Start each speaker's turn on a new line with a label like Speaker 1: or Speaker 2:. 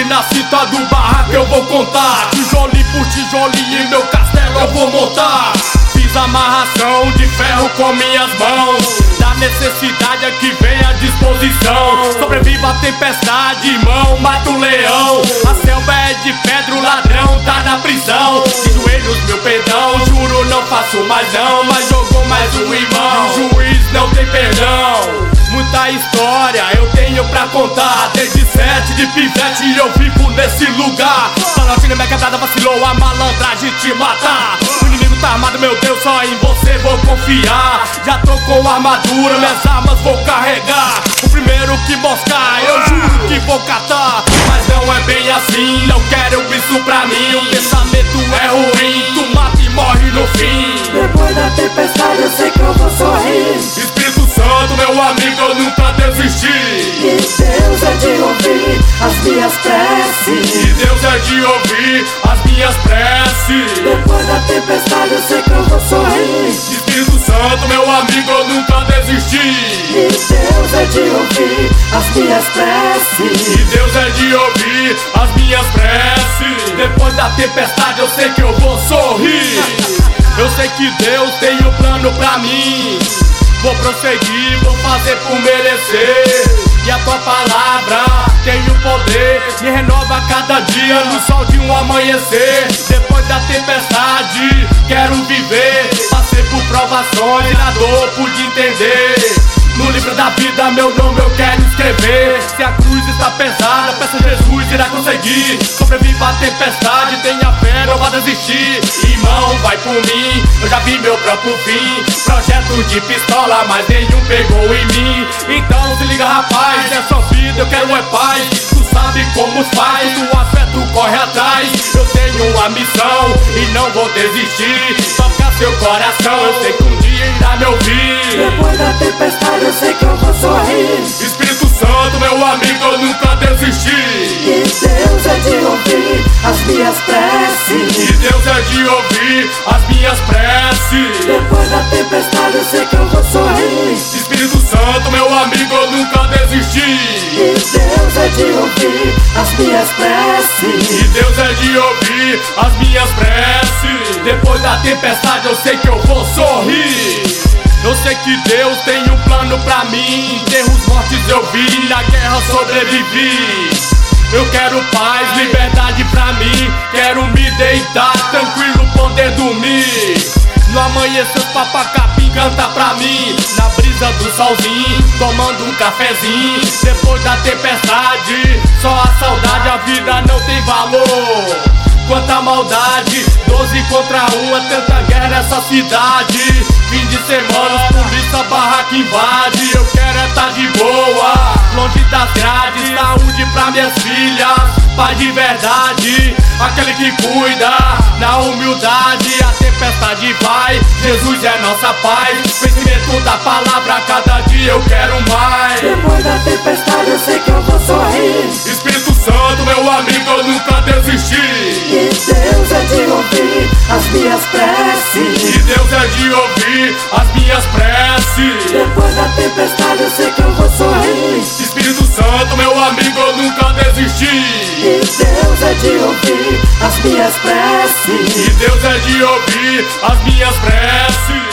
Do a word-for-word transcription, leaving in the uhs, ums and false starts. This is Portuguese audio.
Speaker 1: que na cinta do barraco eu vou contar. Tijolinho por tijolinho, meu castelo eu vou montar. Fiz amarração de ferro com minhas mãos. Da necessidade é que vem à disposição. Sobreviva a tempestade, irmão, mata o leão. A selva é de pedra, o ladrão tá na prisão. De joelhos, meu perdão, juro não faço mais não. Mas jogou mais um irmão, o juiz não tem perdão. Muita história eu tenho pra contar. Desde sete de pivete eu vivo nesse lugar. Panote na minha quebrada vacilou, a malandragem te matar. O inimigo tá armado, meu Deus, só em você vou confiar. Já tô com armadura, minhas armas vou carregar. O primeiro que moscar, eu juro que vou catar. Mas não é bem assim, não quero isso pra mim. O pensamento é ruim, tu mata e morre no fim.
Speaker 2: Depois da tempestade eu sei que eu vou sorrir.
Speaker 1: Espírito Santo, meu amigo, eu nunca desisti.
Speaker 2: E Deus é de ouvir as minhas preces.
Speaker 1: E Deus é de ouvir as minhas preces.
Speaker 2: Depois da tempestade eu sei que eu vou sorrir.
Speaker 1: Espírito Santo, meu amigo, eu nunca desisti.
Speaker 2: E Deus é de ouvir as minhas preces.
Speaker 1: E Deus é de ouvir as minhas preces. Depois da tempestade eu sei que eu vou sorrir. Eu sei que Deus tem um plano pra mim. Vou prosseguir, vou fazer por merecer. E a tua palavra tem o poder, me renova a cada dia no sol de um amanhecer. Depois da tempestade, quero viver. Passei por provações, na dor pude entender. No livro da vida meu nome eu quero escrever. Se a cruz está pesada, peça a Jesus, irá conseguir. Sobreviva a tempestade, tenha fé, não vá desistir. Irmão, vai por mim, eu já vi meu próprio fim. Projeto de pistola, mas nenhum pegou em mim. Então se liga rapaz, é só vida, eu quero é paz. Tu sabe como faz, tua fé tu corre atrás. Eu tenho uma missão e não vou desistir. Toca seu coração, eu sei que um dia irá me ouvir.
Speaker 2: Depois da tempestade eu sei que eu vou sorrir.
Speaker 1: Espírito Santo, meu amigo, eu nunca desisti.
Speaker 2: E Deus é de ouvir as minhas preces.
Speaker 1: E Deus é de ouvir as minhas preces.
Speaker 2: Depois da tempestade eu sei que eu vou sorrir.
Speaker 1: Espírito Santo, meu amigo, eu nunca desisti.
Speaker 2: E Deus é de ouvir as minhas preces.
Speaker 1: E Deus é de ouvir as minhas preces. Depois da tempestade eu sei que eu vou sorrir. Eu sei que Deus tem um plano pra mim. Enterros mortes eu vi, na guerra sobrevivi. Eu quero paz, liberdade pra mim. Quero me deitar, tranquilo, poder dormir. No amanhecer os papacapim canta pra mim. Na brisa do solzinho, tomando um cafezinho. Depois da tempestade, só a saudade, a vida não tem valor. Quanta maldade, doze contra um, é tanta guerra nessa cidade. Fim de semana, os polícia barraca invade. Eu quero é tá de boa, longe das grades. Saúde pra minhas filhas, pai de verdade. Aquele que cuida, na humildade. A tempestade vai, Jesus é nossa paz. Conhecimento da palavra, cada dia eu quero mais.
Speaker 2: Depois da tempestade eu sei que eu vou sorrir.
Speaker 1: Espírito Santo, meu amigo, eu nunca desisti.
Speaker 2: E Deus é de ouvir as minhas preces.
Speaker 1: E Deus é de ouvir as minhas preces.
Speaker 2: Depois da tempestade eu sei que eu vou sorrir.
Speaker 1: Espírito Santo, meu amigo, eu nunca desisti.
Speaker 2: E Deus é de ouvir as minhas preces.
Speaker 1: E Deus é de ouvir as minhas preces.